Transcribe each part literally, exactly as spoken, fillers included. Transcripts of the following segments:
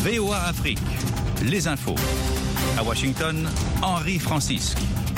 V O A Afrique, les infos. À Washington, Henri Francisque.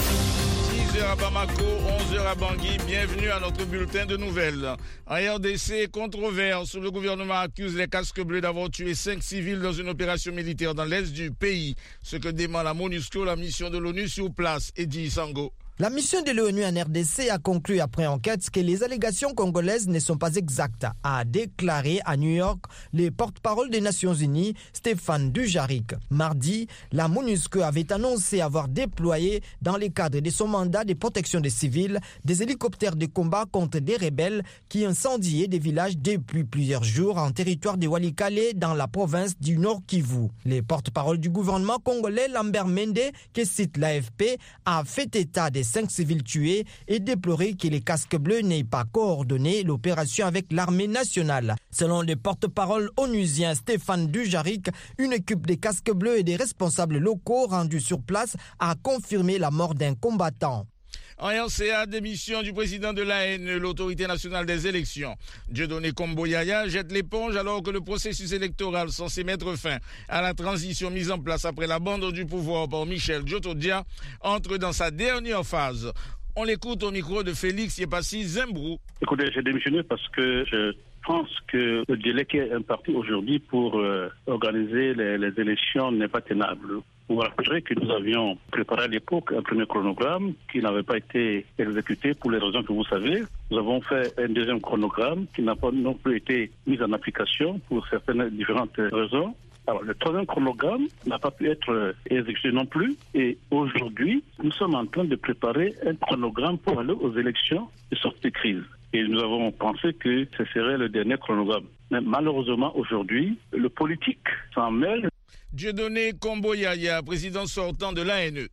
six heures à Bamako, onze heures à Bangui, bienvenue à notre bulletin de nouvelles. En R D C, controverse, le gouvernement accuse les casques bleus d'avoir tué cinq civils dans une opération militaire dans l'est du pays, ce que dément la MONUSCO, la mission de l'ONU sur place, Eddie Sango. La mission de l'ONU en R D C a conclu après enquête que les allégations congolaises ne sont pas exactes, a déclaré à New York le porte-parole des Nations Unies, Stéphane Dujarric. Mardi, la MONUSCO avait annoncé avoir déployé, dans le cadre de son mandat de protection des civils, des hélicoptères de combat contre des rebelles qui incendiaient des villages depuis plusieurs jours en territoire de Walikale dans la province du Nord Kivu. Le porte-parole du gouvernement congolais, Lambert Mende, que cite l'A F P, a fait état des cinq civils tués et déploré que les casques bleus n'aient pas coordonné l'opération avec l'armée nationale. Selon le porte-parole onusien Stéphane Dujarric, une équipe des casques bleus et des responsables locaux rendus sur place a confirmé la mort d'un combattant. En R C A, démission du président de l'A N E, l'autorité nationale des élections. Dieudonné Kombo-Yaya jette l'éponge alors que le processus électoral censé mettre fin à la transition mise en place après l'abandon du pouvoir par Michel Djotodia entre dans sa dernière phase. On l'écoute au micro de Félix Yepassi Zembrou. Écoutez, j'ai démissionné parce que je pense que le délai qui est imparti aujourd'hui pour euh, organiser les, les élections n'est pas tenable. Vous vous rappellerez que nous avions préparé à l'époque un premier chronogramme qui n'avait pas été exécuté pour les raisons que vous savez. Nous avons fait un deuxième chronogramme qui n'a pas non plus été mis en application pour certaines différentes raisons. Alors, le troisième chronogramme n'a pas pu être exécuté non plus. Et aujourd'hui, nous sommes en train de préparer un chronogramme pour aller aux élections de sortie de crise. Et nous avons pensé que ce serait le dernier chronogramme. Mais malheureusement, aujourd'hui, le politique s'en mêle. Dieudonné Kombo-Yaya, président sortant de l'A N E.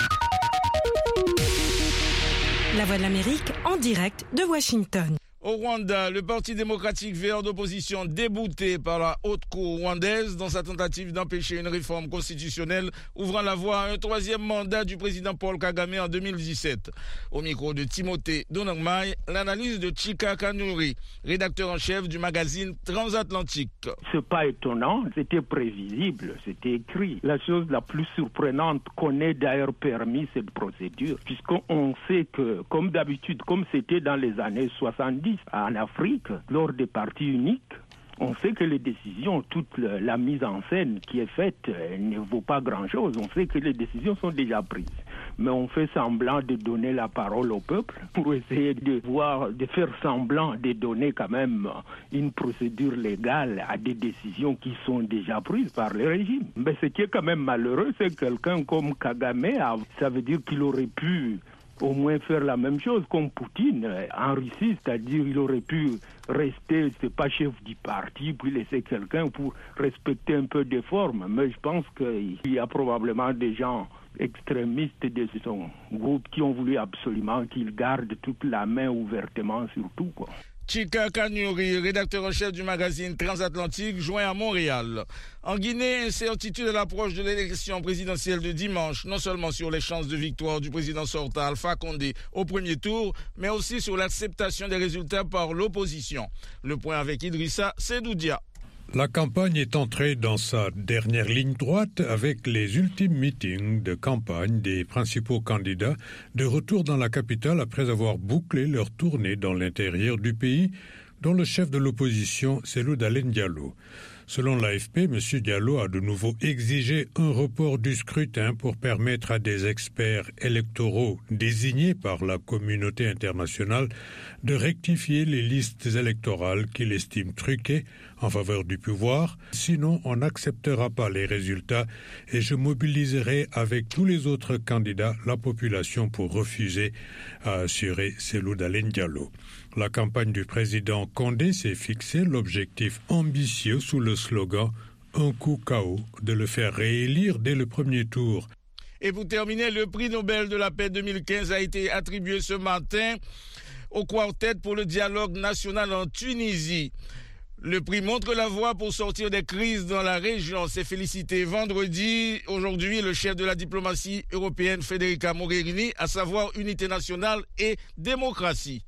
La Voix de l'Amérique en direct de Washington. Au Rwanda, le Parti démocratique vert d'opposition débouté par la haute cour rwandaise dans sa tentative d'empêcher une réforme constitutionnelle ouvrant la voie à un troisième mandat du président Paul Kagame en deux mille dix-sept. Au micro de Timothée Donangmai, l'analyse de Chika Kanuri, rédacteur en chef du magazine Transatlantique. C'est pas étonnant, c'était prévisible, c'était écrit. La chose la plus surprenante qu'on ait d'ailleurs permis cette procédure, puisqu'on sait que, comme d'habitude, comme c'était dans les années soixante-dix, en Afrique, lors des partis uniques, on sait que les décisions, toute la mise en scène qui est faite ne vaut pas grand-chose. On sait que les décisions sont déjà prises. Mais on fait semblant de donner la parole au peuple pour essayer de voir, de faire semblant de donner quand même une procédure légale à des décisions qui sont déjà prises par le régime. Mais ce qui est quand même malheureux, c'est que quelqu'un comme Kagame, ça veut dire qu'il aurait pu au moins faire la même chose comme Poutine en Russie, c'est-à-dire il aurait pu rester, c'est pas chef du parti, puis laisser quelqu'un pour respecter un peu des formes. Mais je pense qu'il y a probablement des gens extrémistes de son groupe qui ont voulu absolument qu'il garde toute la main ouvertement sur tout, quoi. Chika Kanuri, rédacteur en chef du magazine Transatlantique, joint à Montréal. En Guinée, incertitude à l'approche de l'élection présidentielle de dimanche, non seulement sur les chances de victoire du président sortant Alpha Condé au premier tour, mais aussi sur l'acceptation des résultats par l'opposition. Le point avec Idrissa Sedoudia. La campagne est entrée dans sa dernière ligne droite avec les ultimes meetings de campagne des principaux candidats de retour dans la capitale après avoir bouclé leur tournée dans l'intérieur du pays, dont le chef de l'opposition, Cellou Dalein Diallo. Selon l'A F P, M. Diallo a de nouveau exigé un report du scrutin pour permettre à des experts électoraux désignés par la communauté internationale de rectifier les listes électorales qu'il estime truquées en faveur du pouvoir. Sinon, on n'acceptera pas les résultats et je mobiliserai avec tous les autres candidats la population pour refuser, a assuré Cellou Dalein Diallo. La campagne du président Condé s'est fixé l'objectif ambitieux sous le slogan « Un coup K O » de le faire réélire dès le premier tour. Et pour terminer, le prix Nobel de la paix deux mille quinze a été attribué ce matin au quartet pour le dialogue national en Tunisie. Le prix montre la voie pour sortir des crises dans la région. C'est félicité vendredi. Aujourd'hui, le chef de la diplomatie européenne, Federica Mogherini, à savoir unité nationale et démocratie.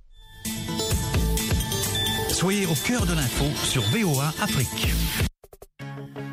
Soyez au cœur de l'info sur V O A Afrique.